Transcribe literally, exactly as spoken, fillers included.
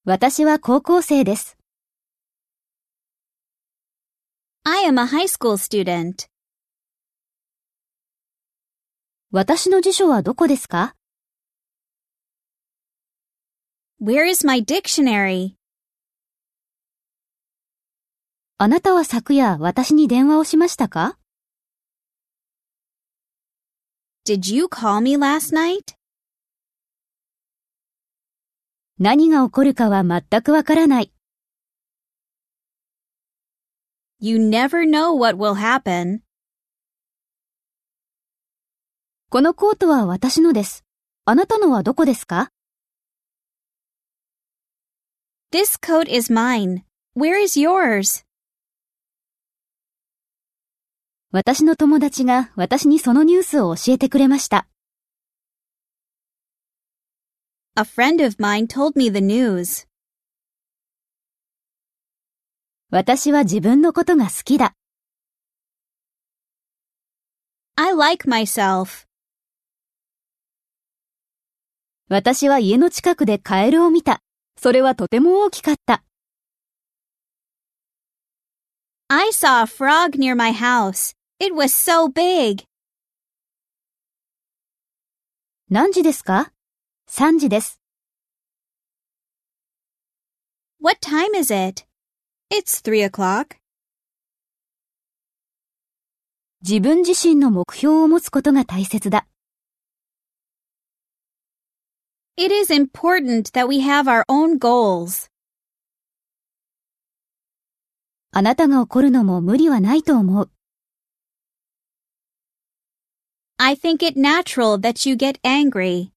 私は高校生です。 I am a high school student. 私の辞書はどこですか？ Where is my dictionary? あなたは昨夜私に電話をしましたか？ Did you call me last night? 何が起こるかは全くわからない。 You never know what will happen. このコートは私のです。あなたのはどこですか？ This coat is mine. Where is yours? 私の友達が私にそのニュースを教えてくれました。 A friend of mine told me the news. 私は自分のことが好きだ。 I like myself. 私は家の近くでカエルを見た。それはとても大きかった。 I saw a frog near my house. It was so big. 何時ですか？さんじです。 What time is it? It's three o'clock. 自分自身の目標を持つことが大切だ。 It is important that we have our own goals. あなたが怒るのも無理はないと思う。 I think it natural that you get angry.